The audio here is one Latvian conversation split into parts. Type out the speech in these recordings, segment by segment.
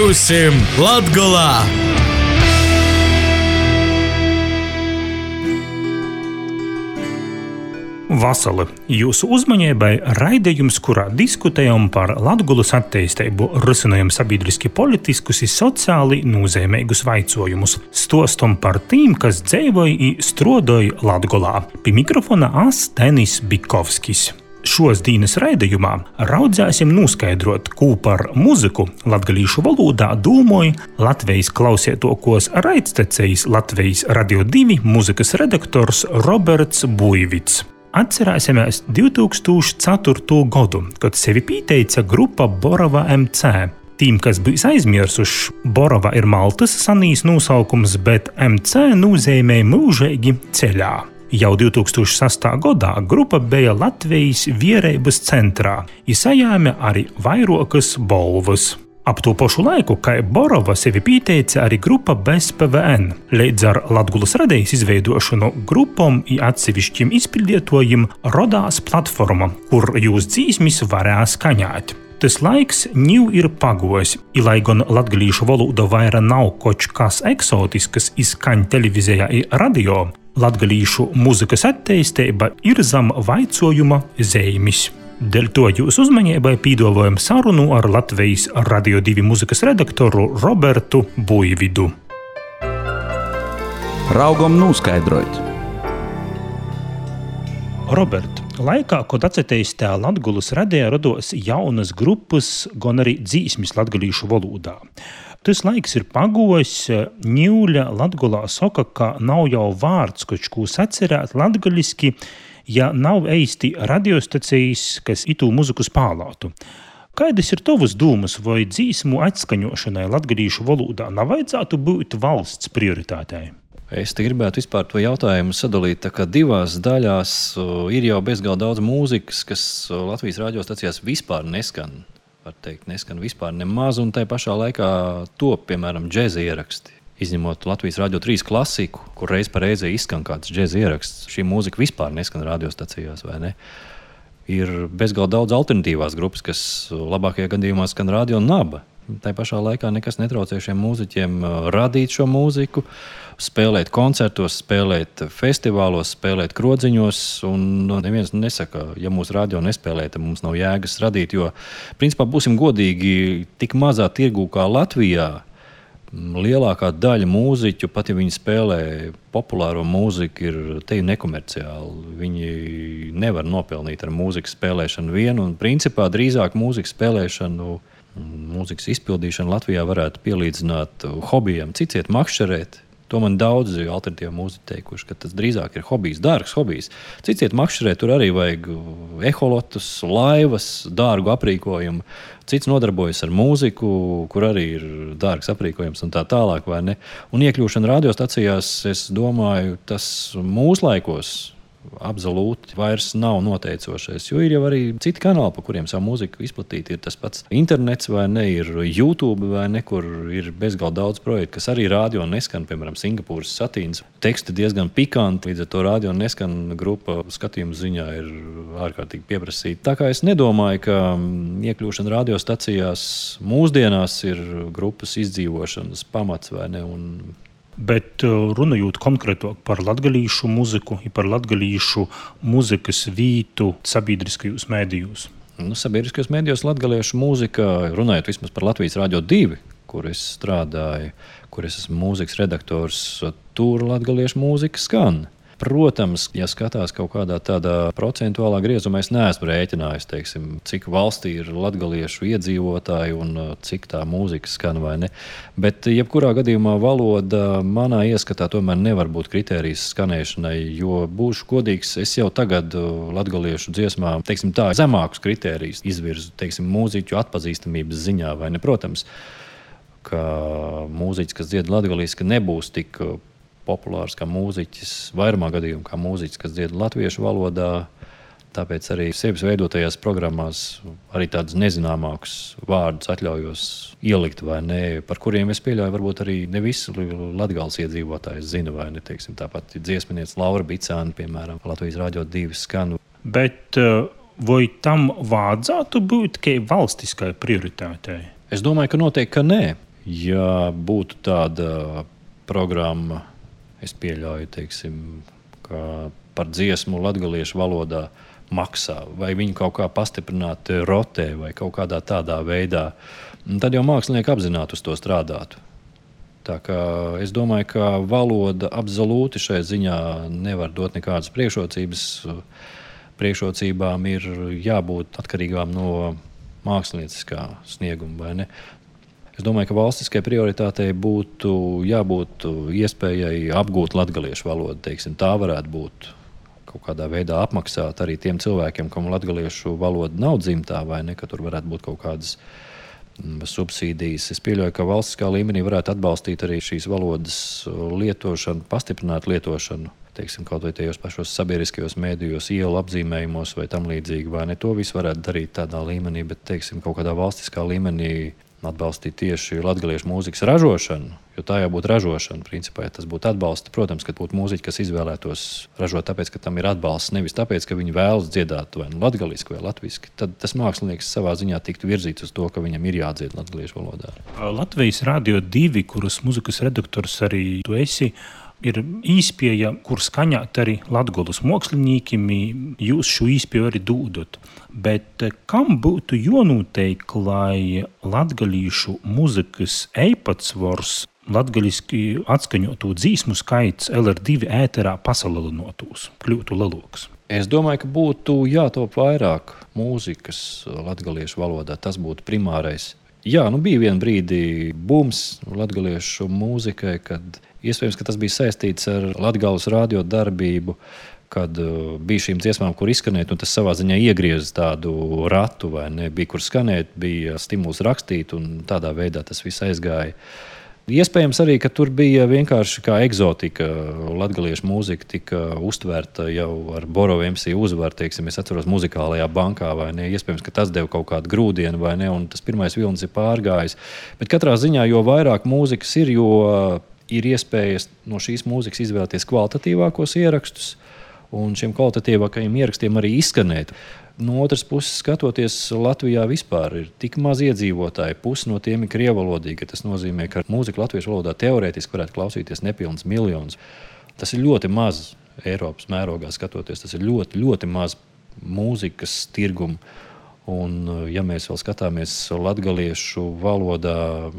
Būsim Latgolā! Vasali jūsu uzmanībai raidījums, kurā diskutējam par Latgulas attīstību, risinājam sabiedriski politiskus un sociāli nozīmīgus jautājumus, stostam par tiem, kas dzīvoja un strādāja Latgolā. Pie mikrofona Tenis Bikovskis. Šos dienas raidījumā raudzēsim noskaidrot, ko par muziku latgalīšu valodā domāja Latvijas klausētokos raidstacijas Latvijas Radio 2 muzikas redaktors Roberts Buivits. Atcerēsimies 2004. gadu, kad sevi pieteica grupa Borova MC. Tiem, kas bija aizmirsuši, Borova ir Maltas sanīs nosaukums, bet MC nozīmē mūžīgi ceļā. Jau 2006. gadā grupa bija Latvijas vierības centrā, izsajāme arī vairākas balvas. Ap to pašu laiku, kā Borova sevi pieteica arī grupa bez PVN. Līdz ar Latgulas radijas izveidošanu grupām un atsevišķiem izpildītājiem rodās platforma, kur jūs dzīsmis varēs skaņāt. Tas laiks jau ir pagojis, un lai gan latgalīšu valoda vaira nav kaut kas eksotisks izskaņ televīzijā un radio, latgalīšu muzikas attīstība ir zem vaicojuma zīmes. Dēļ to jūs uzmanībai piedāvājam sarunu ar Latvijas Radio 2 muzikas redaktoru Robertu Buividu. Raugam noskaidrot. Robert, laikā, kad atcetīstā Latgulas radijā rados jaunas grupas, gan arī dzīsmis latgalīšu valodā. Tas laiks ir pagojis, ņūļa Latgulā saka, ka nav jau vārds, ko sacerēt latgaliski, ja nav eisti radiostacijas, kas itū muziku spālātu. Kādas ir tavas domas, vai dzīsmu atskaņošanai latgalīšu valodā nav vajadzētu būt valsts prioritātei? Es te gribētu vispār to jautājumu sadalīt tā kā divās daļās. Ir jau bezgalīgi daudz mūzikas, kas Latvijas radiostacijās vispār neskan. Var teikt, neskan vispār nemaz, un tai pašā laikā top, piemēram, džeza ieraksti. Izņemot Latvijas Radio 3 klasiku, kur reiz par reizi izskan kāds džeza ieraksts. Šī mūzika vispār neskan radiostacijās, vai ne? Ir bezgalīgi daudz alternatīvās grupas, kas labākajā gadījumā skan radio naba. Tai pašā laikā nekas netraucē šiem mūziķiem radīt šo mūziku, spēlēt koncertos, spēlēt festivālos, spēlēt krodziņos, un neviens nesaka, ja mūsu radio nespēlē, tad mums nav jēgas radīt, jo, principā, būsim godīgi, tik mazā tirgū kā Latvijā, lielākā daļa mūziķu, pat ja viņi spēlē populāro mūziku, ir te nekomerciāli. Viņi nevar nopelnīt ar mūzikas spēlēšanu vienu, un principā drīzāk mūzikas spēlēšanu, mūzikas izpildīšanu Latvijā varētu pielīdzināt hobijam. Cits iet makšķerēt. To man daudzi alternatīvi mūziķi teikuši, ka tas drīzāk ir hobijs, dārgs hobijs. Cits iet makšķerēt, tur arī vajag eholotus, laivas, dārgu aprīkojumu. Cits nodarbojas ar mūziku, kur arī ir dārgs aprīkojums un tā tālāk, vai ne? Un iekļūšana radiostacijās, es domāju, tas mūsu laikos absolūti vairs nav noteicošais, jo ir jau arī citi kanāli, pa kuriem savu mūziku izplatīt. Ir tas pats internets, vai ne, ir YouTube, vai ne, kur ir bezgalīgi daudz projektu, kas arī radio neskan, piemēram, Singapūras satīns. Teksti diezgan pikanti, līdz ar to radio neskan grupa skatījuma ziņā ir ārkārtīgi pieprasīta. Tā kā es nedomāju, ka iekļūšana radiostacijās mūsdienās ir grupas izdzīvošanas pamats, vai ne, un Bet runājot konkrētāk par latgalīšu muziku un par latgalīšu muzikas vītu sabiedriskajos mēdījos. Sabiedriskajos mēdījos latgaliešu mūzika, runājot vismaz par Latvijas Radio 2, kur es strādāju, kur es esmu mūzikas redaktors, tur latgaliešu mūzika skan. Protams, ja skatās kaut kādā tādā procentuālā griezumā, es neesmu rēķinājis, teiksim, cik valstī ir latgaliešu iedzīvotāji un cik tā mūzika skan vai ne. Bet jebkurā gadījumā valoda manā ieskatā tomēr nevar būt kritērijs skanēšanai, jo būšu godīgs, es jau tagad latgaliešu dziesmā, teiksim tā, zemākus kritērijus izvirzu, teiksim, mūziķu atpazīstamības ziņā vai ne. Protams, ka mūziķis, kas dzied latgaliski, nebūs tik populārs kā mūziķis, vairumā gadījumu kā mūziķis, kas dzied latviešu valodā. Tāpēc arī sevis veidotajās programmās arī tādus nezināmākus vārdus atļaujos ielikt vai ne, par kuriem es pieļauju, varbūt arī ne visi Latgales iedzīvotājs zina vai ne. Teiksim, tāpat dziesminiece Laura Bicāne, piemēram, Latvijas Radio 2 skan. Bet vai tam vajadzētu būt kā valstiskai prioritātei? Es domāju, ka noteikti, ka nē. Ja būtu tāda programma, es pieļauju, teiksim, ka par dziesmu latgaliešu valodā maksā, vai viņu kaut kā pastiprināt rotē vai kaut kādā tādā veidā, tad jau mākslinieki apzināti uz to strādātu. Tā kā es domāju, ka valoda absolūti šai ziņā nevar dot nekādas priekšrocības. Priekšrocībām ir jābūt atkarīgām no mākslinieckā snieguma, vai ne? Es domāju, ka valstiskai prioritātei būtu jābūt iespējai apgūt latgaliešu valodu. Teiksim, tā varētu būt kaut kādā veidā apmaksāt arī tiem cilvēkiem, kam latgaliešu valoda nav dzimtā, vai ne, ka tur varētu būt kaut kādas subsīdijas. Es pieļauju, ka valstiskā līmenī varētu atbalstīt arī šīs valodas lietošanu, pastiprināt lietošanu, teiksim, kaut vai tajos pašos sabiedriskajos mēdījos, ielu apzīmējumos vai tam līdzīgi, vai ne. To visu varētu darīt tādā līmenī, bet, teiksim, kaut kādā valstiskā līmenī atbalstīt tieši latgaliešu mūzikas ražošanu, jo tā jau būtu ražošana, principā, ja tas būtu atbalsts. Protams, ka būtu mūziķi, kas izvēlētos ražot tāpēc, ka tam ir atbalsts, nevis tāpēc, ka viņi vēlas dziedāt vai latgaliski vai latviski. Tad tas mākslinieks savā ziņā tiktu virzīts uz to, ka viņam ir jādzied latgaliešu valodā. Latvijas Radio 2, kuras muzikas redaktors arī tu esi, ir īspēja, kur skaņāt arī latgolas māksliniekiem, jūs šo īspēju arī dūdot. Bet kam būtu jānotiek, lai latgalīšu muzikas īpatsvars, latgaliski atskaņotu dzīsmu skaits LR2 ēterā pasalelinotos, kļūtu lielāks? Es domāju, ka būtu jātop vairāk mūzikas latgaliešu valodā. Tas būtu primārais. Jā, bija vien brīdi bums latgaliešu mūzikai, kad iespējams, ka tas bija saistīts ar Latgales radio darbību, kad bija šīm dziesmām, kur izskanēt, un tas savā ziņā iegriez tādu ratu, vai ne, bija kur skanēt, bija stimuls rakstīt, un tādā veidā tas viss aizgāja. Iespējams arī, ka tur bija vienkārši kā eksotika. Latgaliešu mūzika tika uztvērta jau ar Borovu MC uzvaru, teiksim, es atceros muzikālajā bankā, vai ne. Iespējams, ka tas deva kaut kādu grūdienu, vai ne, un tas pirmais vilnis ir pārgājis. Bet katrā ziņā, jo vairāk mūzikas ir, jo ir iespējas no šīs mūzikas izvēlēties kvalitatīvākos ierakstus un šiem kvalitatīvākajiem ierakstiem arī izskanēt. No otras puses, skatoties, Latvijā vispār ir tik maz iedzīvotāji, pusi no tiem ir krievalodīgi. Tas nozīmē, ka mūzika latviešu valodā teorētiski varētu klausīties nepilns miljonus. Tas ir ļoti maz Eiropas mērogā skatoties. Tas ir ļoti, ļoti maz mūzikas tirgumu. Un, ja mēs vēl skatāmies latgaliešu valodā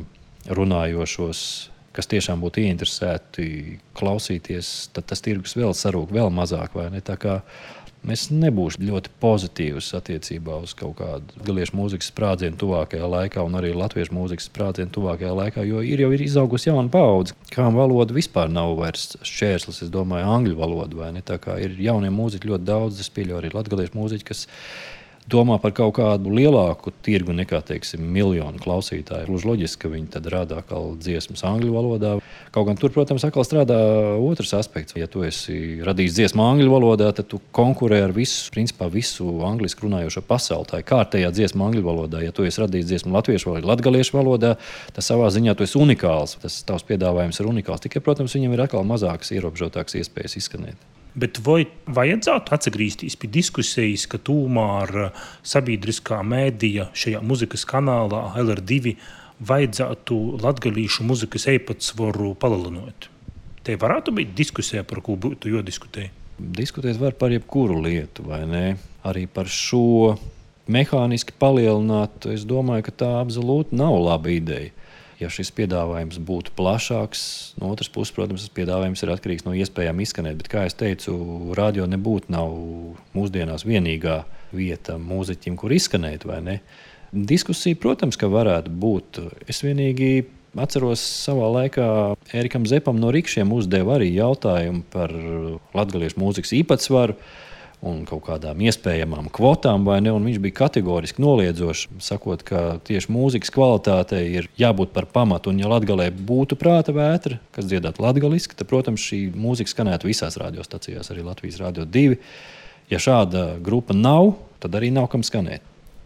runājošos, kas tiešām būtu ieinteresēti klausīties, tad tas tirgus vēl sarūk, vēl mazāk, vai ne? Tā kā mēs nebūšu ļoti pozitīvs attiecībā uz kaut kādu latgaliešu mūzikas sprādzienu tuvākajā laikā un arī latviešu mūzikas sprādzienu tuvākajā laikā, jo jau ir izaugusi jauna paudze, kām valoda vispār nav vairs šķērslis, es domāju, angļu valoda, vai ne? Tā kā ir jaunie mūziķi ļoti daudz, es pieļauju arī latgaliešu mūziķi, kas domā par kaut kādu lielāku tirgu nekā, teiksim, miljonu klausītāju. Gluži loģiski, ka viņi tad rādā atkal dziesmas angļu valodā. Kaut gan tur, protams, atkal strādā otrs aspekts. Ja tu esi radījis dziesmu angļu valodā, tad tu konkurē ar visu angliski runājošo pasauli. Tā ir kārtējā dziesma angļu valodā. Ja tu esi radījis dziesmu latviešu vai latgaliešu valodā, tad savā ziņā tu esi unikāls. Tas tavs piedāvājums ir unikāls. Tikai, protams, viņam ir atkal mazākas, ierobežotākas iespējas izskanēt. Bet vai vajadzētu atgriezties pie diskusijas, ka tomēr sabiedriskā mēdīja šajā muzikas kanālā LR2 vajadzētu latgalīšu muzikas īpatsvaru palielināt? Te varētu būt diskusija, par ko būtu jādiskutē? Diskutēt var par jebkuru lietu, vai ne? Arī par šo mehāniski palielināt, es domāju, ka tā absolūti nav laba ideja. Ja šis piedāvājums būtu plašāks, no otras puses, protams, tas piedāvājums ir atkarīgs no iespējām izskanēt, bet, kā es teicu, radio nebūtu nav mūsdienās vienīgā vieta mūziķim, kur izskanēt, vai ne? Diskusija, protams, ka varētu būt. Es vienīgi atceros savā laikā Ērikam Zepam no Rikšiem uzdeva arī jautājumu par latgaliešu mūzikas īpatsvaru un kaut kādām iespējamām kvotām, vai ne, un viņš bija kategoriski noliedzošs, sakot, ka tieši mūzikas kvalitātei ir jābūt par pamatu, un ja Latgalē būtu prāta vētra, kas dziedātu latgaliski, tad, protams, šī mūzika skanētu visās radiostacijās, arī Latvijas Radio 2. Ja šāda grupa nav, tad arī nav kam skanēt.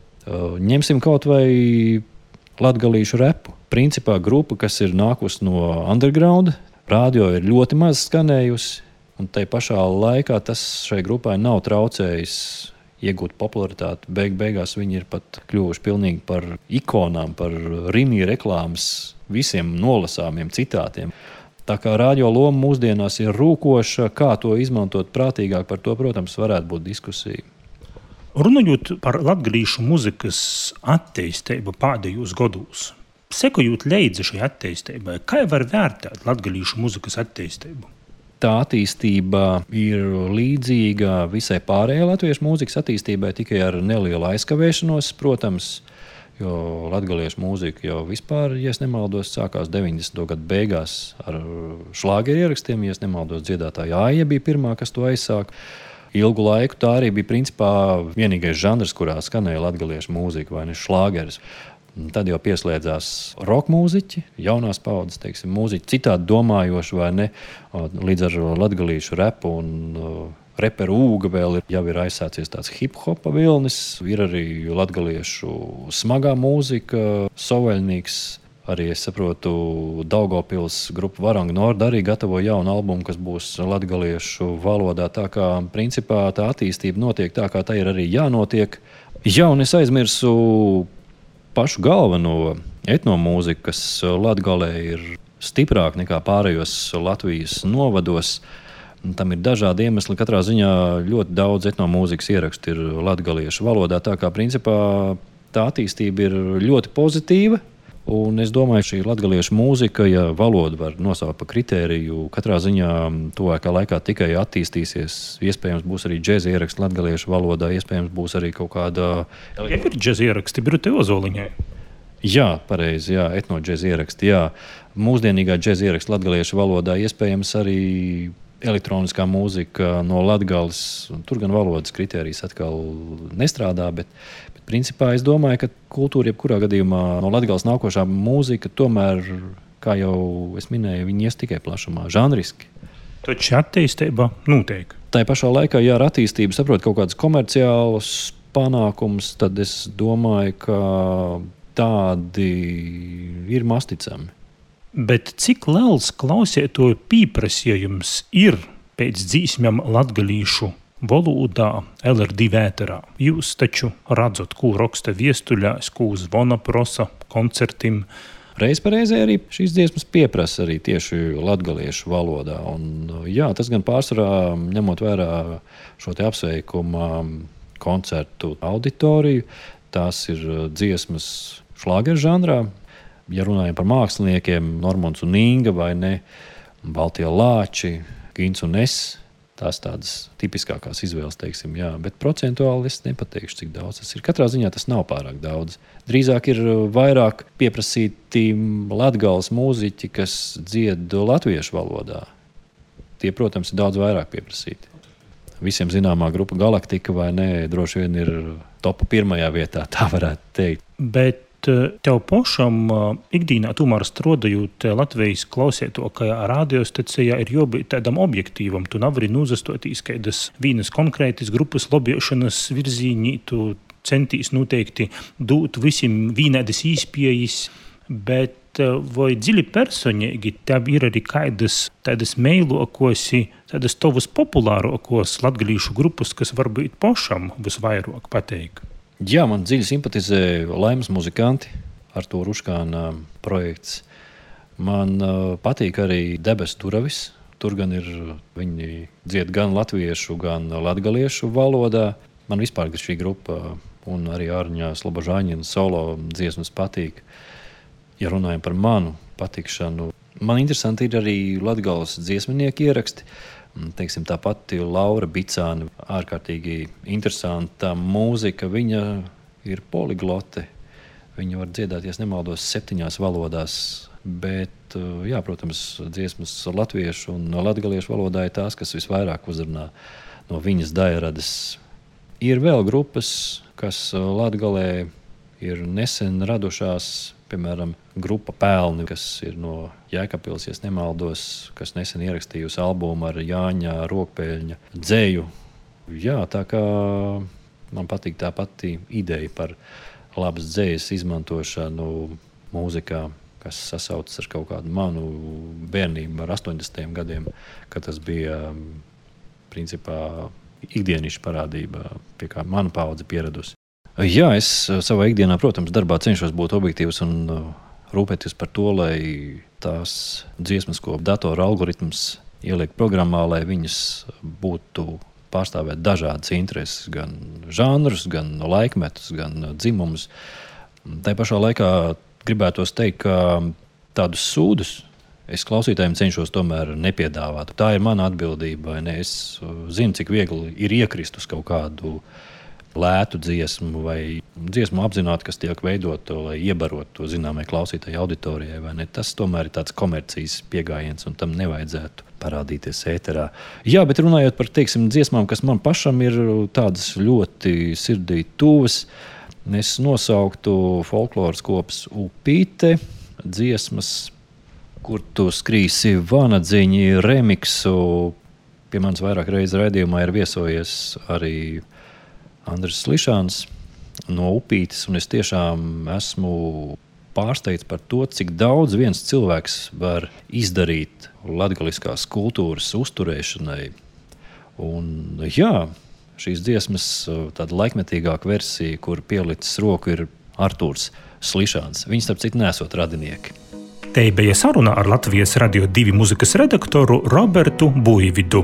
Ņemsim kaut vai latgalīšu repu. Principā grupa, kas ir nākusi no underground, radio ir ļoti maz skanējusi, un tai pašā laikā tas šai grupai nav traucējis iegūt popularitāti. Beigās viņi ir pat kļuvuši pilnīgi par ikonām, par Rimi reklāmas visiem nolasāmiem citātiem. Tā kā radio loma mūsdienās ir rūkoša, kā to izmantot prātīgāk, par to, protams, varētu būt diskusija. Runājot par latgalīšu muzikas attīstību pēdējos gados, sekojot līdzi šai attīstībai, kā var vērtēt latgalīšu muzikas attīstību? Tā attīstība ir līdzīga visai pārējai latviešu mūzikas attīstībai, tikai ar nelielu aizkavēšanos, protams, jo latgaliešu mūzika jau vispār, ja es nemaldos, sākās 90. gadu beigās ar šlāgeru ierakstiem. Ja es nemaldos, dziedātāja Aija bija pirmā, kas to aizsāka. Ilgu laiku tā arī bija principā vienīgais žanrs, kurā skanēja latgaliešu mūzika vai ne šlāgeris. Tad jau pieslēdzās roka mūziķi, jaunās paudzes, teiksim, mūziķi, citādi domājoši vai ne, līdz ar latgalīšu repu un reperu Ūga vēl jau ir aizsācies tāds hip-hopa vilnis, ir arī latgaliešu smagā mūzika, Soveļnīgs, arī es saprotu, Daugavpils grupa Varanga Nord arī gatavo jaunu albumu, kas būs latgaliešu valodā, tā kā principā tā attīstība notiek tā, kā tā ir arī jānotiek. Jā, un es aizmirsu pašu galveno etnomūziku, kas Latgalē ir stiprāk nekā pārējos Latvijas novados. Tam ir dažādi iemesli. Katrā ziņā ļoti daudz etnomūzikas ierakstu ir latgaliešu valodā. Tā kā principā tā attīstība ir ļoti pozitīva. Un es domāju, šī latgaliešu mūzika, ja valoda var nosaukt par kritēriju, katrā ziņā tuvākā laikā tikai attīstīsies. Iespējams, būs arī džēza ieraksti latgaliešu valodā, iespējams, būs arī kaut kāda... Ja ir džēza ieraksti Birutei Ozoliņai? Jā, pareizi, jā, etno džēza ieraksti, jā. Mūsdienīgā džēza ieraksti latgaliešu valodā, iespējams arī elektroniskā mūzika no Latgales. Tur gan valodas kritērijas atkal nestrādā, bet principā es domāju, ka kultūra jebkurā gadījumā no Latgales nākošā mūzika tomēr, kā jau es minēju, viņi ies tikai plašumā, žanriski. Taču attīstība notiek. Tā pašā laikā, ja ar attīstību saprot kaut kādus komerciālus panākumus, tad es domāju, ka tādi ir masticami. Bet cik liels klausētoju pieprasījums ir pēc dzīsmēm latgalīšu valodā LR2 ēterā? Jūs taču redzat, ko raksta viestuļās, ko zvana prosa koncertim. Reiz pa reizē arī šīs dziesmas pieprasa arī tieši latgaliešu valodā. Un, jā, tas gan pārsvarā ņemot vērā šo te apsveikuma koncertu auditoriju, tās ir dziesmas šlāgeru žanrā. Ja runājam par māksliniekiem, Normons un Inga vai ne, Baltie Lāči, Gins un es, tās tādas tipiskākās izvēles, teiksim, jā. Bet procentuāli es nepateikšu, cik daudz tas ir. Katrā ziņā tas nav pārāk daudz. Drīzāk ir vairāk pieprasīti Latgales mūziķi, kas dzied latviešu valodā. Tie, protams, ir daudz vairāk pieprasīti. Visiem zināmā grupa Galaktika vai ne, droši vien ir topa pirmajā vietā, tā varētu teikt. Bet tev pašam ikdienā tomēr strādājot Latvijas klausētokajā radiostacijā ir jābūt tādam objektīvam. Tu nevari nūzastotīs kādas vienas konkrētas grupas lobiešanas virzīnī, tu centīs noteikti dot visiem vienādas īspējas, bet vai dziļi personīgi tev ir arī kādas tādas meilokosi, tādas tavas populārokos latgalīšu grupas, kas varbūt pašam visvairāk pateik? Jā, man dziļi simpatizē Laimas muzikanti, Artūra Uškāna projekts. Man patīk arī Debesu Duravis. Tur gan ir, viņi dzied gan latviešu, gan latgaliešu valodā. Man vispār šī grupa un arī Ārņā Slobožāņina solo dziesmas patīk. Ja runājam par manu patikšanu, man interesanti ir arī Latgales dziesminieku ieraksti. Teiksim, tā pati Laura Bicāne, ārkārtīgi interesanta mūzika. Viņa ir poliglote. Viņa var dziedāt, ja nemaldos, 7 valodās. Bet, jā, protams, dziesmas latviešu un latgaliešu valodā ir tās, kas visvairāk uzrunā no viņas daļradas. Ir vēl grupas, kas Latgalē ir nesen radušās, piemēram, grupa Pelni, kas ir no Jēkabpils, ja nemaldos, kas nesen ierakstījusi albumu ar Jāņa Rokpēļņa dzeju. Jā, tā kā man patīk tā pati ideja par labas dzejas izmantošanu mūzikā, kas sasaucas ar kaut kādu manu bērnību ar 80. gadiem, kad tas bija principā ikdienišķa parādība, pie kā mana paudze pieradusi. Jā, es savā ikdienā, protams, darbā cenšos būt objektīvs un rūpēties par to, lai tās dziesmas, ko datora algoritms ieliek programmā, lai viņas būtu pārstāvēt dažādas intereses, gan žanrus, gan laikmetus, gan dzimumus. Tā pašā laikā gribētos teikt, ka tādus sūdus es klausītājiem cenšos tomēr nepiedāvāt. Tā ir mana atbildība. Es zinu, cik viegli ir iekrist uz kaut kādu lētu dziesmu vai dziesmu apzināti, kas tiek veidota, lai iebarotu to zināmai klausītāju auditorijai. Vai ne? Tas tomēr ir tāds komercijas pieejams, un tam nevajadzētu parādīties ēterā. Jā, bet runājot par dziesmām, kas man pašam ir tādas ļoti sirdī tuvas, es nosauktu folkloras kopas Upīte dziesmas, kur tu skrīsi vanadziņi remiksu. Pie manis vairāk reizes raidījumā ir viesojies arī Andris Slišāns no Upītes, un es tiešām esmu pārsteigts par to, cik daudz viens cilvēks var izdarīt latgaliskās kultūras uzturēšanai. Un jā, šīs dziesmas tāda laikmetīgāka versija, kur pielicis roku, ir Artūrs Slišāns. Viņi starp citu nesot radinieki. Te bija saruna ar Latvijas Radio 2 muzikas redaktoru Robertu Buividu.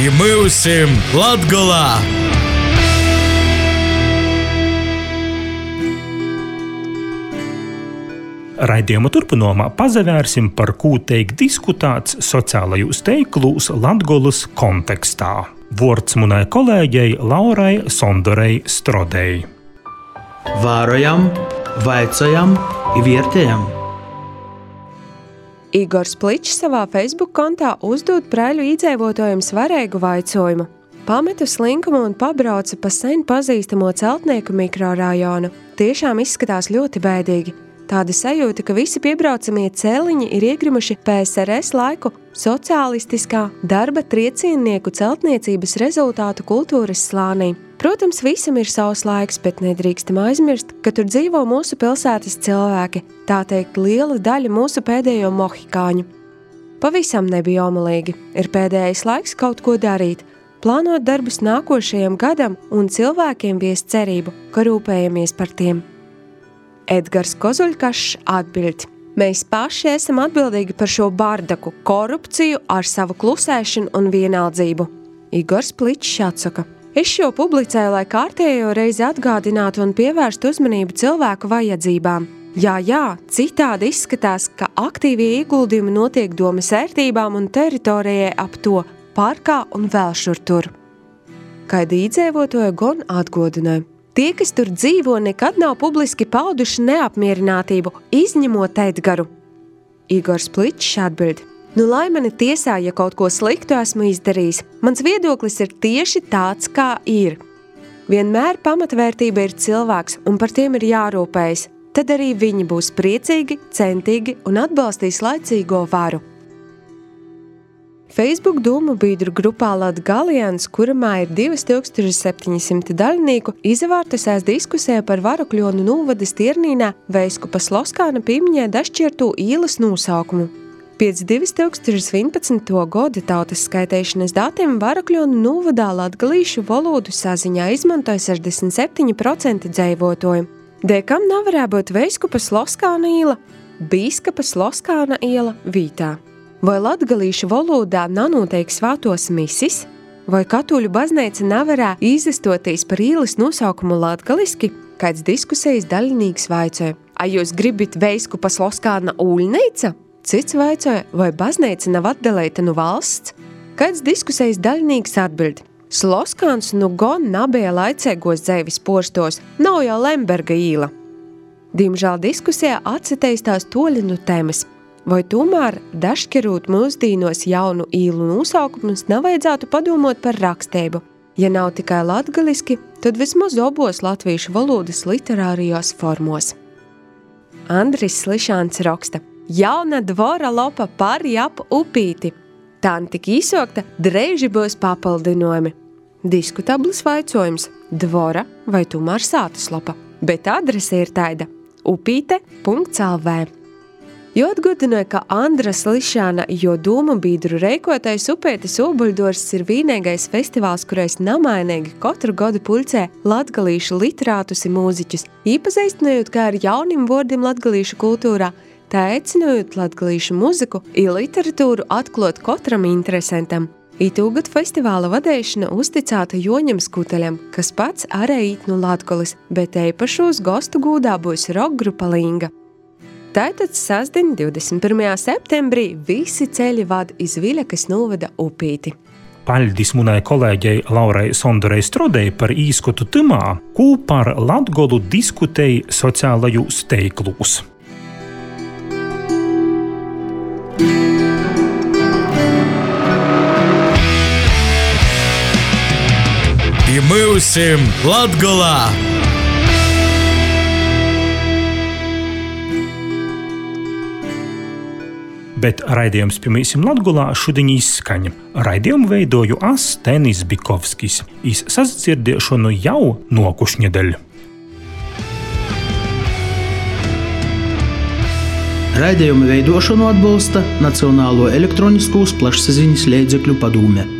I myusim Latgolā! Raidījuma turpinājumā pazavērsim, par ko tiek diskutēts sociālajos tīklos Latgolas kontekstā. Vārds munai kolēģei Laurai Sondorei Strodei. Vērojam, vaicājam, vērtējam. Igors Pličs savā Facebook kontā uzdod Preiļu iedzīvotājiem svarīgu vaicojumu. Pametu slinkumu un pabraucu pa sen pazīstamo Celtnieku mikrorajonu. Tiešām izskatās ļoti bēdīgi. Tāda sajūta, ka visi piebraucamie cēliņi ir iegrimuši PSRS laiku sociālistiskā darba trieciennieku celtniecības rezultātu kultūras slānī. Protams, visam ir savs laiks, bet nedrīkstam aizmirst, ka tur dzīvo mūsu pilsētas cilvēki, tā teikt liela daļa mūsu pēdējo mohikāņu. Pavisam nebija omulīgi, ir pēdējais laiks kaut ko darīt, plānot darbus nākošajam gadam un cilvēkiem viest cerību, ka rūpējamies par tiem. Edgars Kozuļkašs atbild: mēs paši esam atbildīgi par šo bardaku, korupciju ar savu klusēšanu un vienaldzību. Igors Pličs atsaka: es šo publicēju, lai kārtējo reizi atgādinātu un pievērstu uzmanību cilvēku vajadzībām. Jā, citādi izskatās, ka aktīvie ieguldījumi notiek domas ērtībām un teritorijai ap to, parkā un vēl šur tur. Kaidi iedzīvotāji gan atgodināja. Tie, kas tur dzīvo, nekad nav publiski pauduši neapmierinātību, izņemot Edgaru. Igors Pličs atbild: lai mani tiesā, ja kaut ko sliktu esmu izdarījis. Mans viedoklis ir tieši tāds, kā ir. Vienmēr pamatvērtība ir cilvēks, un par tiem ir jārūpējas. Tad arī viņi būs priecīgi, centīgi un atbalstīs laicīgo varu. Facebook dūmu biedru grupā Latgalians, kuramā ir 2700 daļnieku, izvārtusēs diskusijā par Varakļonu novada Stiernīnā Veiskupa Sloskāna pīmiņai dašķirtū īlas nosaukumu. Pēc 2011. gada tautas skaitēšanas datiem Varakļonu novadā latgalīšu valodu saziņā izmantoja 67% dzīvotoju. Dekam nav varētu būt Veiskupa Sloskāna iela, Bīskapa Sloskāna iela Vītā. Vai latgalīšu valodā nanotiek svātos misis? Vai katoļu baznīca nevarā izastotīs par ielas nosaukumu latgaliski? Kāds diskusijas daļinīgs vaicoja: ai jūs gribit Veiskupa Sloskāna ūļneica? Cits vaicoja: vai baznīca nav atdalīta no valsts? Kāds diskusijas daļinīgs atbild: Sloskāns nu gon nabēja laicēgos dzeivis porstos, nav jau Lemberga īla. Diemžēl diskusijā atciteistās toļi no tēmas. Vai tomēr, dažkerūt mūsdīnos jaunu īlu nosaukumus, nevajadzētu padomot par rakstību? Ja nav tikai latgaliski, tad vismaz obos latviešu valodas literārijos formos. Andris Slišāns raksta: jauna dvora lopa par jap upīti. Tā tik īsokta, dreiži būs papildinojumi. Diskutablis vaicojums: dvora vai tomēr sātas lopa? Bet adrese ir taida: upīte.lv. Jo atgādināja, ka Andras Lišāna, jo dūmu biedru reikotais Upētes obuļdors ir vienīgais festivāls, kurais namainīgi katru gadu pulcē latgalīšu literātus un mūziķus, īpazīstinājot kā ar jauniem vārdiem latgalīšu kultūrā, tā aicinājot latgalīšu muziku un literatūru atklāt katram interesantam. Itūgad festivāla vadīšana uzticēta Joņam Skuteļam, kas pats arī īt no Latgolis, bet eipašos gostu gūdā būs rockgrupa Linga. Tātad sasdien 21. septembrī visi ceļi vad iz Viļakas novada upīti. Paļdis munai kolēģei Laurai Sondorei Strodei par īskotu tymā, kū par Latgolu diskutēja sociālajos tīklos. I myusim Latgolā! Bet raidījums Pirmīsim Latgolā šodien izskaņa. Raidījumu veidoju es, Tenis Bikovskis. Iz sadzirdēšanu jau nokušņedeļ. Raidījumu veidošanu atbalsta Nacionālo elektroniskos plašsaziņas līdzekļu padome.